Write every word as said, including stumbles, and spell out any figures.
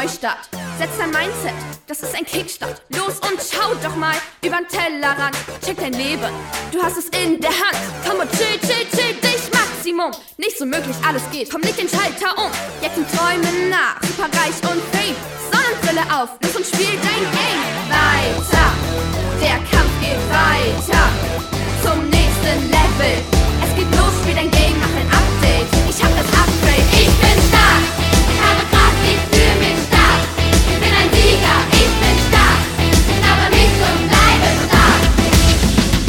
Neustart. Setz dein Mindset, das ist ein Kickstart. Los und schau doch mal übern Tellerrand. Check dein Leben, du hast es in der Hand. Komm und chill, chill, chill, dich Maximum. Nicht so möglich, alles geht, komm nicht den Schalter um. Jetzt sind Träume nach, superreich und fame. Sonnenbrille auf, los und spiel dein Game. Weiter, der Kampf geht weiter.